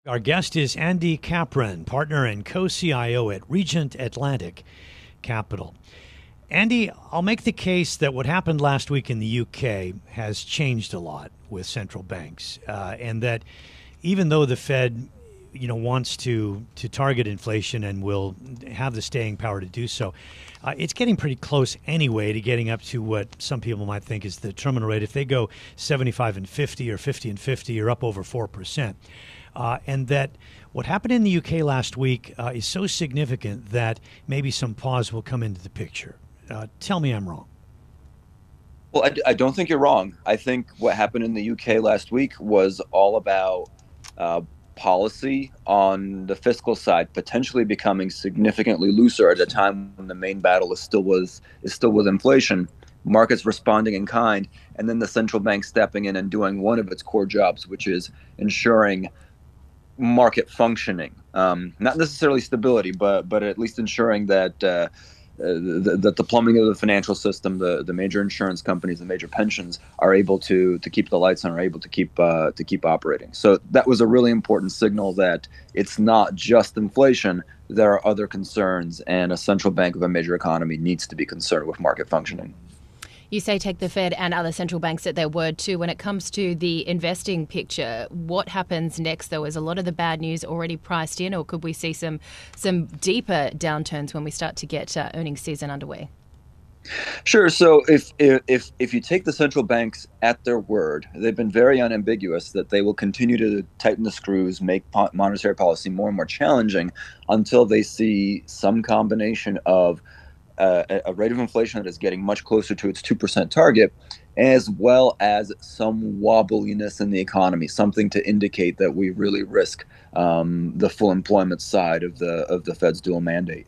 Our guest is Andy Capran, partner and co-CIO at Regent Atlantic Capital. Andy, I'll make the case that what happened last week in the UK has changed a lot with central banks, and that even though the Fed, wants to target inflation and will have the staying power to do so, it's getting pretty close anyway to getting up to what some people might think is the terminal rate. If they go 75 and 50 or 50 and 50, you're up over 4%. And that what happened in the UK last week is so significant that maybe some pause will come into the picture. Tell me I'm wrong. Well, I don't think you're wrong. I think what happened in the UK last week was all about uh, policy on the fiscal side potentially becoming significantly looser at a time when the main battle is still with inflation, markets responding in kind, and then the central bank stepping in and doing one of its core jobs, which is ensuring market functioning. Not necessarily stability, but at least ensuring that the plumbing of the financial system, the major insurance companies, the major pensions are able to keep the lights on, are able to keep operating. So that was a really important signal that it's not just inflation. There are other concerns, and a central bank of a major economy needs to be concerned with market functioning. You say take the Fed and other central banks at their word too. When it comes to the investing picture, what happens next though? Is a lot of the bad news already priced in, or could we see some deeper downturns when we start to get earnings season underway? Sure. So if you take the central banks at their word, they've been very unambiguous that they will continue to tighten the screws, make monetary policy more and more challenging until they see some combination of a rate of inflation that is getting much closer to its 2% target, as well as some wobbliness in the economy, something to indicate that we really risk the full employment side of the Fed's dual mandate.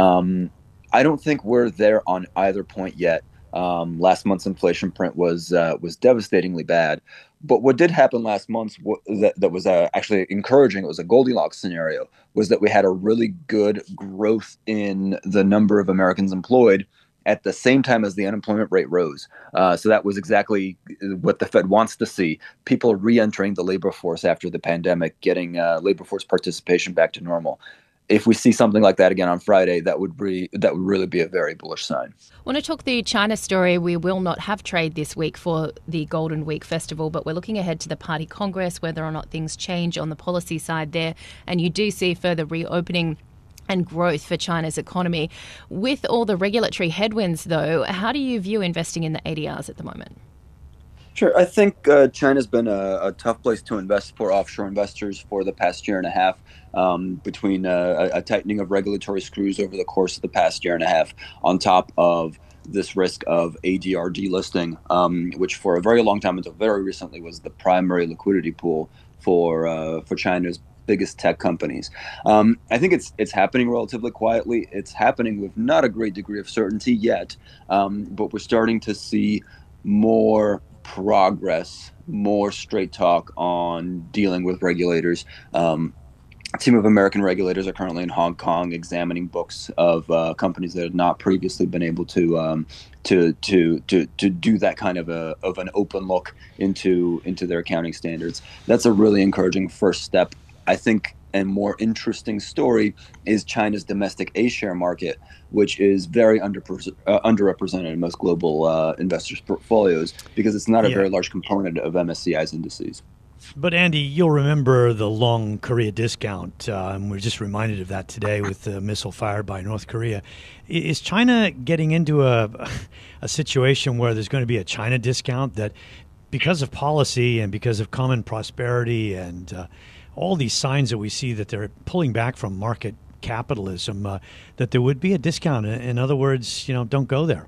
I don't think we're there on either point yet. Last month's inflation print was devastatingly bad. But what did happen last month that was actually encouraging, it was a Goldilocks scenario, was that we had a really good growth in the number of Americans employed at the same time as the unemployment rate rose. So that was exactly what the Fed wants to see: people re-entering the labor force after the pandemic, getting labor force participation back to normal. If we see something like that again on Friday, that would really be a very bullish sign. I want to talk the China story. We will not have trade this week for the Golden Week festival, but we're looking ahead to the Party Congress, whether or not things change on the policy side there. And you do see further reopening and growth for China's economy. With all the regulatory headwinds, though, how do you view investing in the ADRs at the moment? Sure. I think China's been a tough place to invest for offshore investors for the past year and a half, between a tightening of regulatory screws over the course of the past year and a half, on top of this risk of ADR delisting, which for a very long time until very recently was the primary liquidity pool for China's biggest tech companies. I think it's happening relatively quietly. It's happening with not a great degree of certainty yet, but we're starting to see more progress, more straight talk on dealing with regulators. A team of American regulators are currently in Hong Kong examining books of companies that had not previously been able to do that kind of an open look into their accounting standards. That's a really encouraging first step. I think a more interesting story is China's domestic A-share market, which is very underrepresented in most global investors' portfolios because it's not a Yeah. very large component of MSCI's indices. But Andy, you'll remember the long Korea discount. And we're just reminded of that today with the missile fired by North Korea. Is China getting into a situation where there's going to be a China discount that, because of policy and because of common prosperity and all these signs that we see that they're pulling back from market capitalism, that there would be a discount? In other words, don't go there.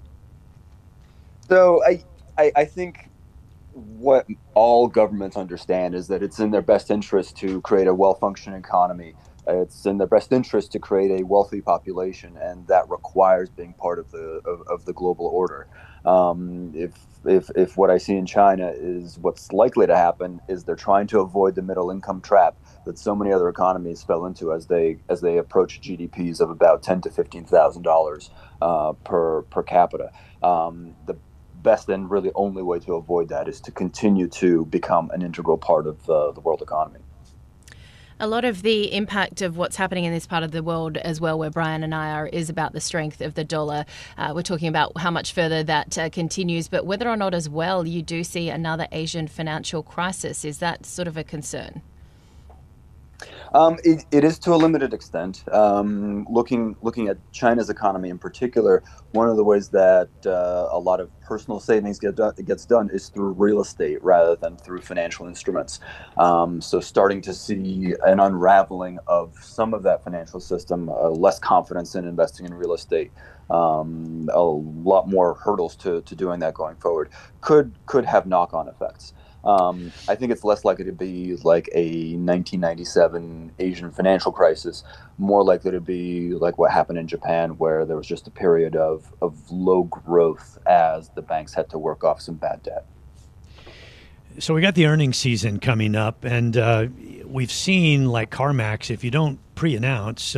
So I think what all governments understand is that it's in their best interest to create a well-functioning economy. It's in their best interest to create a wealthy population, and that requires being part of the global order. If what I see in China is what's likely to happen, is they're trying to avoid the middle income trap that so many other economies fell into as they approach GDPs of about $10,000 to $15,000 per capita. The best and really only way to avoid that is to continue to become an integral part of the world economy. A lot of the impact of what's happening in this part of the world as well, where Brian and I are, is about the strength of the dollar. We're talking about how much further that continues, but whether or not as well you do see another Asian financial crisis. Is that sort of a concern? It is to a limited extent. Looking at China's economy in particular, one of the ways that a lot of personal savings gets done is through real estate rather than through financial instruments. So starting to see an unraveling of some of that financial system, less confidence in investing in real estate. A lot more hurdles to doing that going forward could have knock-on effects. I think it's less likely to be like a 1997 Asian financial crisis, more likely to be like what happened in Japan, where there was just a period of low growth as the banks had to work off some bad debt. So we got the earnings season coming up, and we've seen like CarMax, if you don't pre-announce,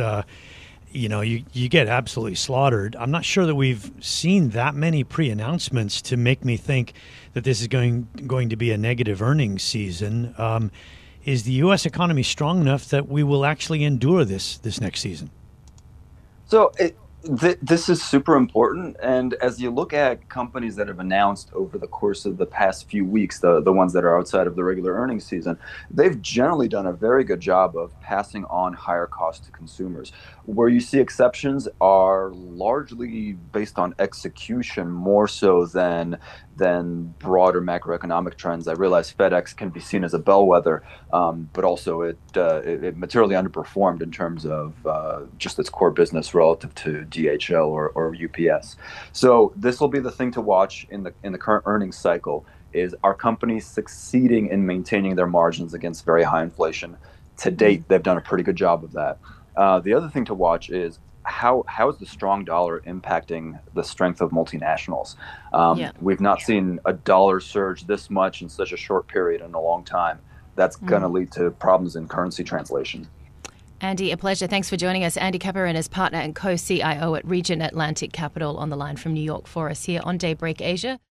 you get absolutely slaughtered. I'm not sure that we've seen that many pre-announcements to make me think that this is going to be a negative earnings season. Is the U.S. economy strong enough that we will actually endure this next season? So this is super important. And as you look at companies that have announced over the course of the past few weeks, the ones that are outside of the regular earnings season, they've generally done a very good job of passing on higher costs to consumers. Where you see exceptions are largely based on execution more so than broader macroeconomic trends. I realize FedEx can be seen as a bellwether, but also it materially underperformed in terms of just its core business relative to DHL or UPS. So this will be the thing to watch in the current earnings cycle. Is, are companies succeeding in maintaining their margins against very high inflation? To date, they've done a pretty good job of that. The other thing to watch is how is the strong dollar impacting the strength of multinationals? We've not seen a dollar surge this much in such a short period in a long time. That's going to lead to problems in currency translation. Andy, a pleasure. Thanks for joining us. Andy Caparin is partner and co-CIO at Regent Atlantic Capital, on the line from New York for us here on Daybreak Asia.